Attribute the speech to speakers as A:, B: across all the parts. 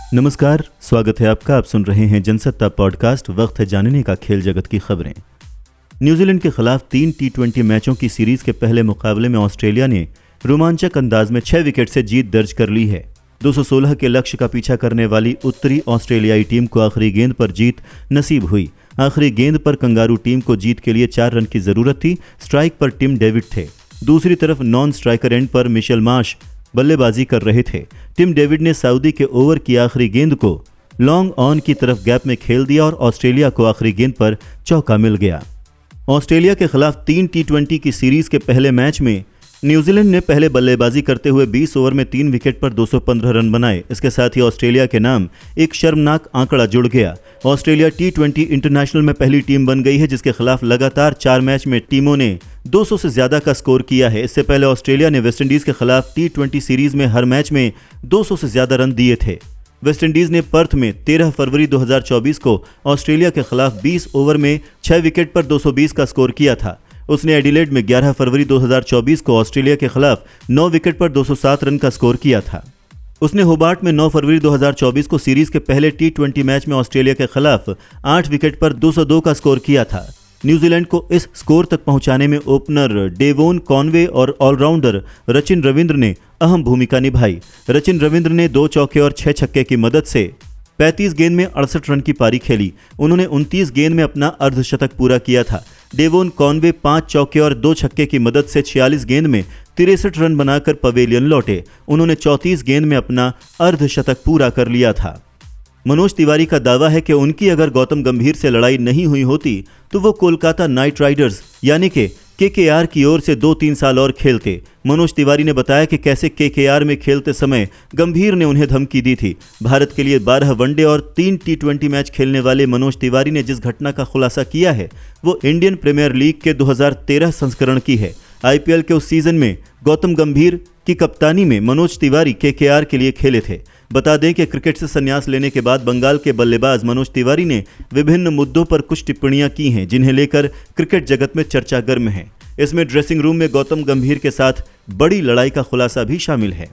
A: नमस्कार, स्वागत है आपका। आप सुन रहे हैं जनसत्ता पॉडकास्ट। वक्त है जानने का खेल जगत की खबरें। न्यूजीलैंड के खिलाफ 3 टी20 मैचों की सीरीज के पहले मुकाबले में ऑस्ट्रेलिया ने रोमांचक अंदाज में 6 विकेट से जीत दर्ज कर ली है। 216 के लक्ष्य का पीछा करने वाली उत्तरी ऑस्ट्रेलियाई टीम को आखिरी गेंद पर जीत नसीब हुई। आखिरी गेंद पर कंगारू टीम को जीत के लिए 4 रन की जरूरत थी। स्ट्राइक पर टिम डेविड थे। दूसरी तरफ नॉन स्ट्राइकर एंड पर मिशेल मार्श बल्लेबाजी कर रहे थे। टिम डेविड ने सऊदी के ओवर की आखिरी गेंद को लॉन्ग ऑन की तरफ गैप में खेल दिया और ऑस्ट्रेलिया को आखिरी गेंद पर चौका मिल गया। ऑस्ट्रेलिया के खिलाफ 3 टी20 की सीरीज के पहले मैच में न्यूजीलैंड ने पहले बल्लेबाजी करते हुए 20 ओवर में 3 विकेट पर 215 रन बनाए। इसके साथ ही ऑस्ट्रेलिया के नाम एक शर्मनाक आंकड़ा जुड़ गया। ऑस्ट्रेलिया टी20 इंटरनेशनल में पहली टीम बन गई है जिसके खिलाफ लगातार 4 मैच में टीमों ने 200 से ज्यादा का स्कोर किया है। इससे पहले ऑस्ट्रेलिया ने वेस्टइंडीज के खिलाफ टी20 सीरीज में हर मैच में 200 से ज्यादा रन दिए थे। वेस्टइंडीज ने पर्थ में 13 फरवरी 2024 को ऑस्ट्रेलिया के खिलाफ 20 ओवर में 6 विकेट पर 220 का स्कोर किया था। उसने एडिलेड में 11 फरवरी 2024 को ऑस्ट्रेलिया के खिलाफ 9 विकेट पर 207 रन का स्कोर किया था। उसने होबार्ट में 9 फरवरी 2024 को सीरीज के पहले टी20 मैच में ऑस्ट्रेलिया के खिलाफ 8 विकेट पर 202 का स्कोर किया था। न्यूजीलैंड को इस स्कोर तक पहुंचाने में ओपनर डेवोन कॉनवे और ऑलराउंडर रचिन रविंद्र ने अहम भूमिका निभाई। रचिन रविंद्र ने 2 चौके और 6 छक्के की मदद से 35 गेंद में 68 रन की पारी खेली। उन्होंने 29 गेंद में अपना अर्धशतक पूरा किया था। डेवोन कॉनवे 5 चौके और 2 छक्के की मदद से 46 गेंद में 63 रन बनाकर पवेलियन लौटे। उन्होंने 34 गेंद में अपना अर्धशतक पूरा कर लिया था। मनोज तिवारी का दावा है कि उनकी अगर गौतम गंभीर से लड़ाई नहीं हुई होती तो वो कोलकाता नाइट राइडर्स यानी कि केकेआर की ओर से 2-3 साल और खेलते। मनोज तिवारी ने बताया कि कैसे केकेआर में खेलते समय गंभीर ने उन्हें धमकी दी थी। भारत के लिए 12 वनडे और 3 टी20 मैच खेलने वाले मनोज तिवारी ने जिस घटना का खुलासा किया है वो इंडियन प्रीमियर लीग के 2013 संस्करण की है। आईपीएल के उस सीजन में गौतम गंभीर की कप्तानी में मनोज तिवारी केकेआर के लिए खेले थे। बता दें कि क्रिकेट से संन्यास लेने के बाद बंगाल के बल्लेबाज मनोज तिवारी ने विभिन्न मुद्दों पर कुछ टिप्पणियां की हैं जिन्हें लेकर क्रिकेट जगत में चर्चा गर्म है। इसमें ड्रेसिंग रूम में गौतम गंभीर के साथ बड़ी लड़ाई का खुलासा भी शामिल है।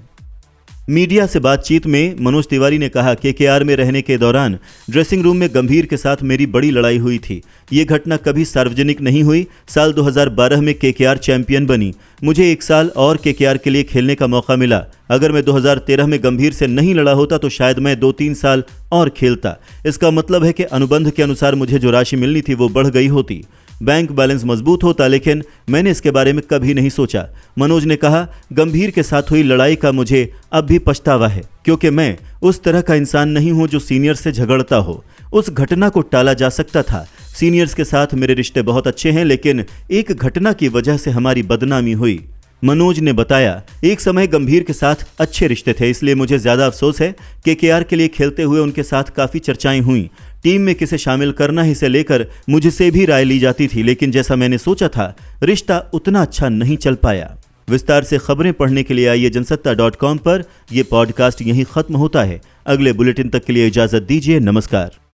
A: मीडिया से बातचीत में मनोज तिवारी ने कहा, केकेआर में रहने के दौरान ड्रेसिंग रूम में गंभीर के साथ मेरी बड़ी लड़ाई हुई थी। ये घटना कभी सार्वजनिक नहीं हुई। साल 2012 में केकेआर चैंपियन बनी। मुझे 1 साल और केकेआर के लिए खेलने का मौका मिला। अगर मैं 2013 में गंभीर से नहीं लड़ा होता तो शायद मैं 2-3 साल और खेलता। इसका मतलब है कि अनुबंध के अनुसार मुझे जो राशि मिलनी थी वो बढ़ गई होती, बैंक बैलेंस मजबूत होता, लेकिन मैंने इसके बारे में कभी नहीं सोचा। मनोज ने कहा, गंभीर के साथ हुई लड़ाई का मुझे अब भी पछतावा है क्योंकि मैं उस तरह का इंसान नहीं हूं जो सीनियर से झगड़ता हो। उस घटना को टाला जा सकता था। सीनियर्स के साथ मेरे रिश्ते बहुत अच्छे हैं लेकिन एक घटना की वजह से हमारी बदनामी हुई। मनोज ने बताया, एक समय गंभीर के साथ अच्छे रिश्ते थे इसलिए मुझे ज्यादा अफसोस है। केकेआर के लिए खेलते हुए उनके साथ काफी चर्चाएं हुई। टीम में किसे शामिल करना है इसे लेकर मुझसे भी राय ली जाती थी, लेकिन जैसा मैंने सोचा था रिश्ता उतना अच्छा नहीं चल पाया। विस्तार से खबरें पढ़ने के लिए आइए जनसत्ता.com पर। यह पॉडकास्ट यहीं खत्म होता है। अगले बुलेटिन तक के लिए इजाजत दीजिए। नमस्कार।